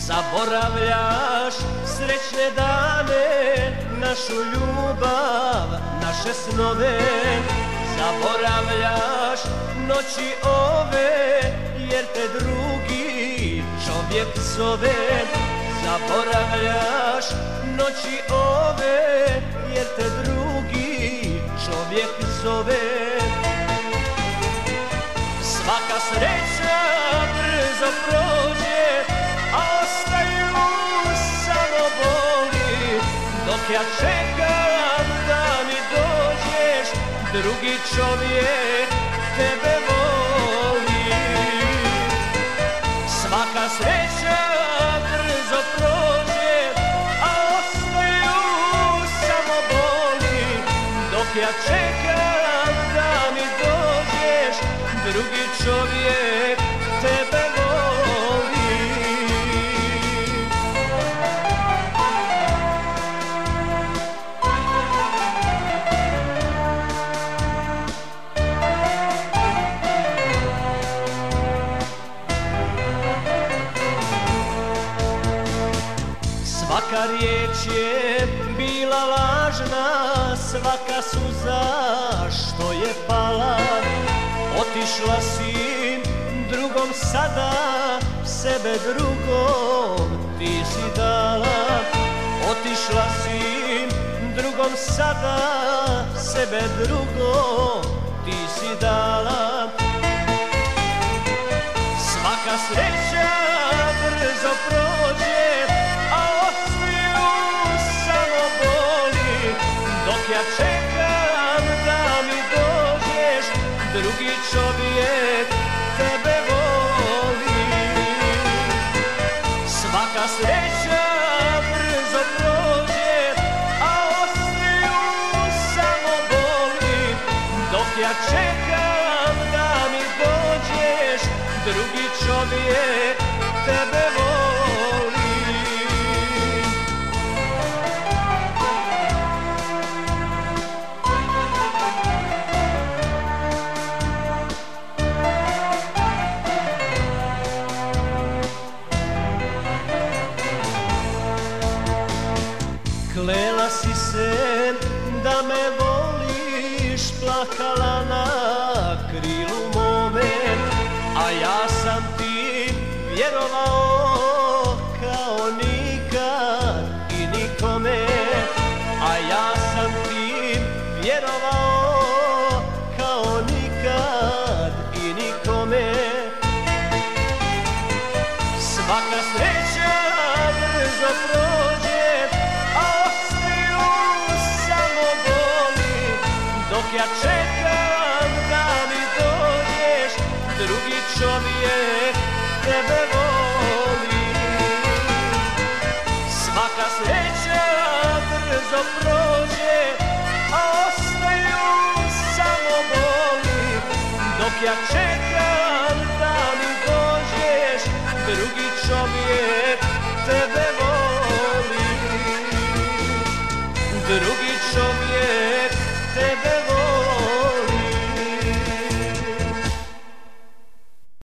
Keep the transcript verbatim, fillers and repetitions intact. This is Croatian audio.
Zaboravljaš srećne dane, našu ljubav, naše snove. Zaboravljaš noći ove, jer te drugi čovjek zove. Zaboravljaš noći ove, jer te drugi čovjek zove. Svaka sreća brzo prođe, a ostaju samo boli. Dok ja čekam da mi dođeš, drugi čovjek tebe voli. Svaka sreća brzo prođe, a ostaju samo boli. Dok ja čekam da mi dođeš, drugi čovjek tebe voli. Svaka riječ je bila lažna, svaka suza što je pala. Otišla si drugom sada, sebe drugom ti si dala. Otišla si drugom sada, sebe drugom ti si dala. Svaka sreća brzo prođe, a ostaju samo boli. Dok ja čekam da mi dođeš, drugi čovjek tebe voli. Svaka sreća brzo prođe, a ostaju samo boli. Dok ja čekam da mi dođeš, drugi čovjek tebe voli. Klela si se da me voliš, plakala na krilu mome, a ja sam ti vjerovao kao nikad i nikome. A ja sam ti vjerovao kao nikad i nikome. Svaka sreća brzo prođe, a ostaju samo boli. Dok ja čekam da mi dođeš, drugi čovjek tebe voli. Svaka sreća brzo prođe, a ostaju samo boli. Dok ja čekam da mi dođeš, drugi čovjek tebe